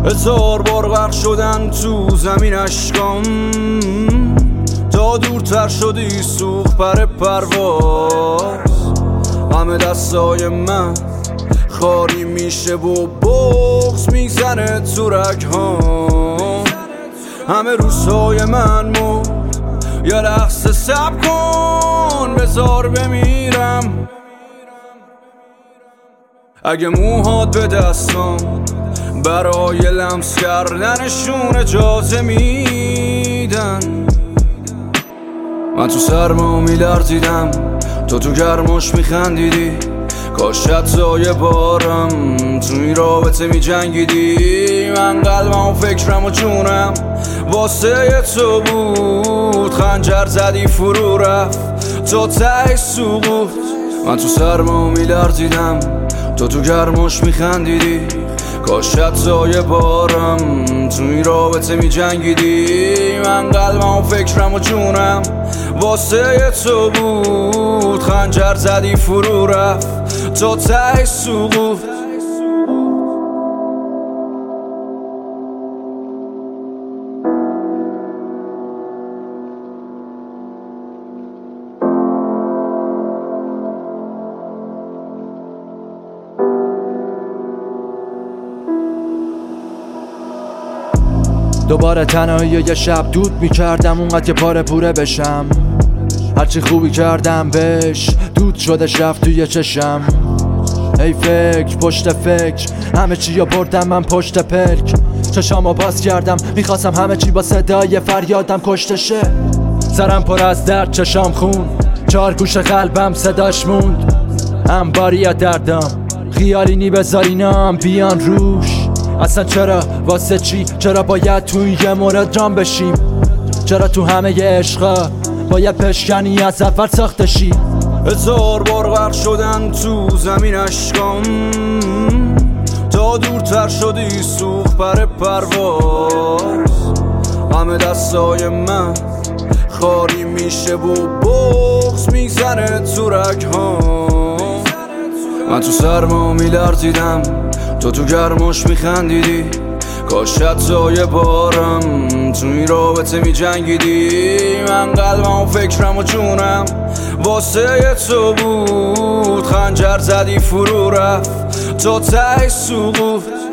1000 بار غرق شدن تو زمین اشکام، تا دورتر شدی سوخت پر پرواز. همه دستای من خالی میشه و بغض میزنه تو رگ‌هام. همه روزهای من یه لحظه صبر کن بذار بمیرم. اگه موهات به دستام برای لمس کردنشون اجازه میدن، من تو سرما میلرزیدم تو گرماش میخندیدی. کاش حتی بارم تو این رابطه میجنگیدی. من قلبم و فکرم و جونم واسه تو بود، خنجر زدی فرو رفت تا ته سقوط. من تو سرما میلرزیدم تو گرماش میخندیدی. کاش حتی بارم تو این رابطه میجنگیدی. من قلبم و فکرم و جونم واسه تو بود، خنجر زدی فرو رفت تا ته سقوط. دوباره تنهایی یه شب دود میکردم اونقدر که پاره پوره بشم. هرچی خوبی کردم بهش دود شده رفت توی چشم. ای فکر پشت فکر همه چی رو بردم من پشت پرک. چشامو باز کردم میخواستم همه چی با صدای فریادم کشته شه. سرم پر از درد چشام خون، 4 گوش قلبم صداش موند. انباری یا دردم خیالی نی بذاری نام بیان روش. اصلا چرا واسه چی؟ چرا باید تو یه مورد جام بشیم؟ چرا تو همه ی عشقا باید پشکنی از اول ساخته شی؟ 1000 بار غرق شدن تو زمین اشکام، تا دورتر شدی سوخت پر پرواز. همه دستای من خالی میشه و بغض میزنه تو رگ‌هام. من تو سرما میلرزیدم تو گرماش میخندیدی. کاش حتی بارم تو این رابطه میجنگیدی. من قلبم و فکرم و جونم واسه تو بود، خنجر زدی فرو رفت تا ته سقوط.